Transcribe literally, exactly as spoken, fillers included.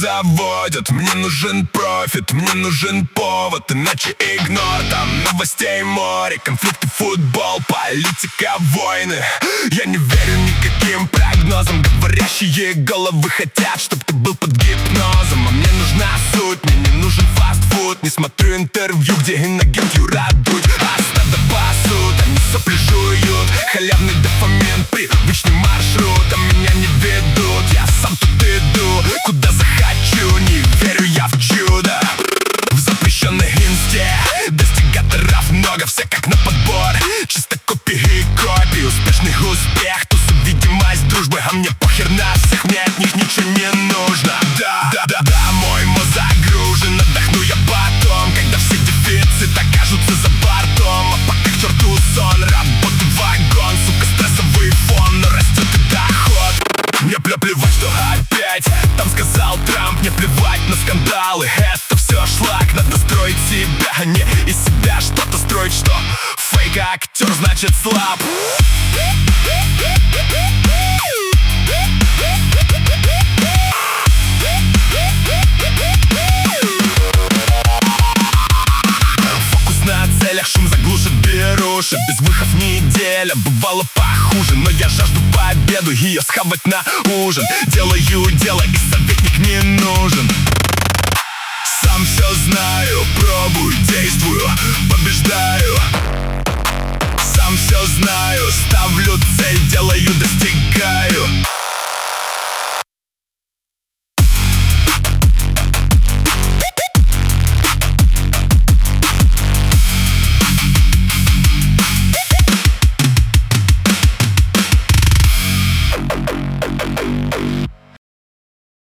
заводят. Мне нужен профит, мне нужен повод, иначе игнор. Там новостей море, конфликты, футбол, политика, войны. Я не верю никаким прогнозам. Говорящие головы хотят, чтоб ты был под гипнозом. А мне нужна суть, мне не нужен фастфуд. Не смотрю интервью, где инагентью радуют, а стадо пасут, они сопли жуют. Халявный дофамин, привычный маршрут, а меня не ведут. Я сам тут иду, куда захочу. Не верю я в чудо, в запрещенной инсте. Достигаторов много, все как на подбор. Чисто копии и копии, успешный успех, тусу, видимость дружбы. А мне похер на всех, мне от них ничего не нужно. Да, да, да, да, мой мозг загружен. Отдохну я потом, когда все дефициты окажутся за бортом. А пока к черту сон, работы вагон. Сука, стрессовый фон, но растет и доход. Мне плевать, что опять там сказал Трамп. Мне плевать на скандалы, это все шлак. Надо строить себя, а не из себя что-то строить. Что фейк, а актер значит слаб. Фокус на целях, шум заглушит беруши. Без выходов неделя, бывало похуже. Но я жажду победу, ее схавать на ужин. Делаю дело, и советник не нужен. Сам все знаю, пробую, действую, побеждаю. Сам все знаю, ставлю цель, делаю, достигаю.